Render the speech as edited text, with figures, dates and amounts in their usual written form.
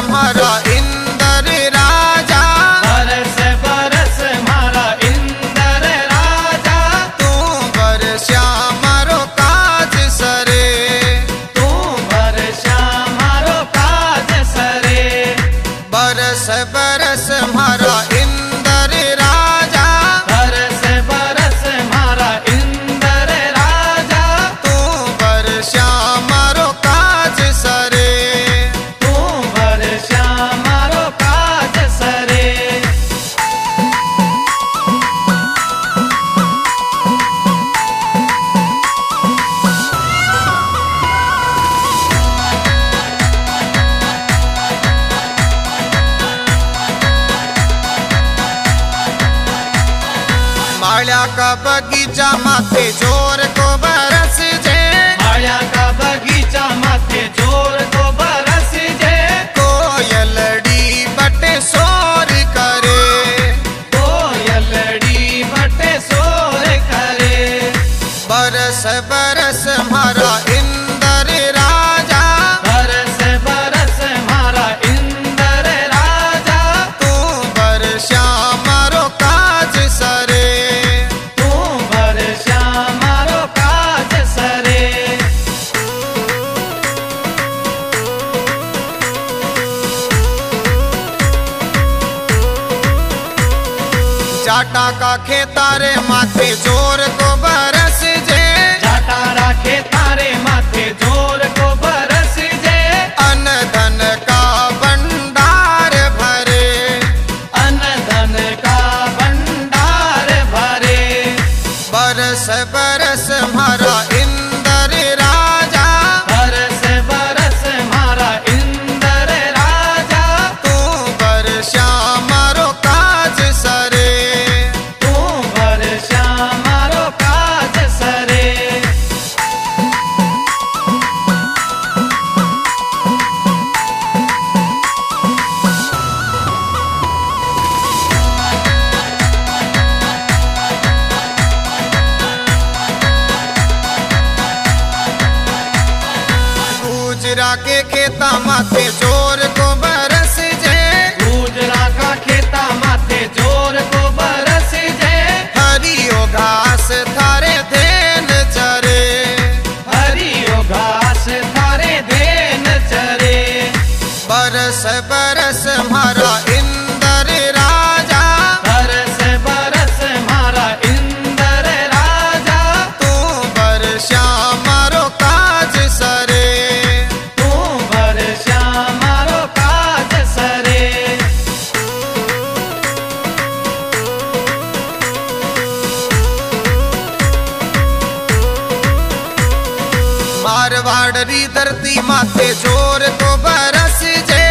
मारा इंद्र राजा, बरस बरस मारा इंद्र राजा, तू बरस्या मारो काज सरे, तू बरस्या मारो काज सरे। बरस बरस मारा इंद्र राजा, बरस बरस मारा इंद्र राजा, तू बरस्या मारो काज सरे, तू बरस्या मारो काज सरे। माल्या का बगीचा माथे जोर को बरस जे, माया का बगीचा माथे जोर को बरस जे, कोयलड़ी बटे शोर करे, कोयलड़ी बटे शोर करे। बरस बरस मारा इंद्र राजा, बरस बरस मारा इंद्र राजा, तू बरस्या मारो काज सरे, तू बरस्या मारो काज सरे। जाटा का खेतारे माथे जोर को बरस जे, जाटा राखे तारे माथे जोर को बरस जे, अन धन का भंडार भरे, अन धन का भंडार भरे। बरस बरस मारा इंद्र राजा, बरस बरस मारा इंद्र राजा, तू बरस्या मारो काज सरे, तू बरस्या मारो काज सरे। गुजरा के खेता माथे जोर को बरस जे, गुजरा का खेता माथे जोर को बरस जे, हरियो घास थारे धेन चरे, हरियो घास थारे धेन चरे। बरस बरस मारा इंद्र राजा, बरस बरस मारा इंद्र राजा, तू बरस्या मारो काज सरे, तू बरस्या मारो काज सरे। मारवाड़ी धरती माथे जोर को बरस जे,